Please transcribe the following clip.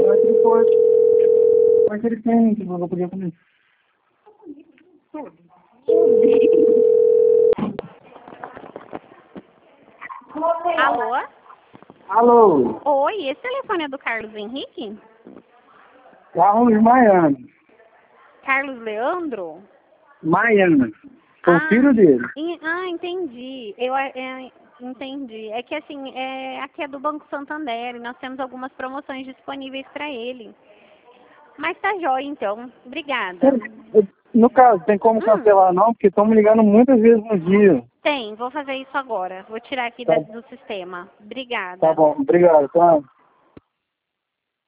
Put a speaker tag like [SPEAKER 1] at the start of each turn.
[SPEAKER 1] Como é que ele tem que eu podia comer?
[SPEAKER 2] Alô?
[SPEAKER 1] Alô,
[SPEAKER 2] Oi, esse telefone é do Carlos Henrique?
[SPEAKER 1] Carlos Maiano.
[SPEAKER 2] Carlos Leandro?
[SPEAKER 1] Maiano. Sou o filho dele.
[SPEAKER 2] Entendi. Entendi. É que assim, aqui é do Banco Santander e nós temos algumas promoções disponíveis para ele. Mas tá jóia, então. Obrigada.
[SPEAKER 1] No caso, tem como cancelar não? Porque estão me ligando muitas vezes no dia.
[SPEAKER 2] Tem, vou fazer isso agora. Vou tirar aqui
[SPEAKER 1] Tá.
[SPEAKER 2] do sistema. Obrigada.
[SPEAKER 1] Tá bom, obrigado, tá?